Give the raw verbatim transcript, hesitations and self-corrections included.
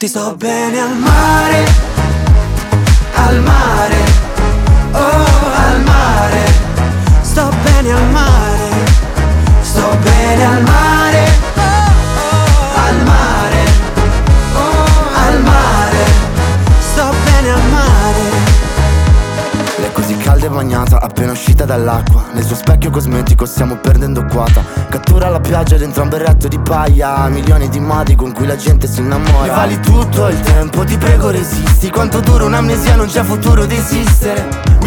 notti sto bene al mare, al mare, oh al mare. Sto bene al mare, sto bene al mare, oh, al mare, oh, al mare. Sto bene al mare. Lei è così calda e bagnata, appena uscita dall'acqua. Nel suo specchio cosmetico stiamo perdendo quota. Cattura la piaggia dentro un berretto di paglia. Milioni di modi con cui la gente si innamora. Mi vali tutto il tempo, ti prego resisti. Quanto dura un'amnesia, non c'è futuro d'esistere.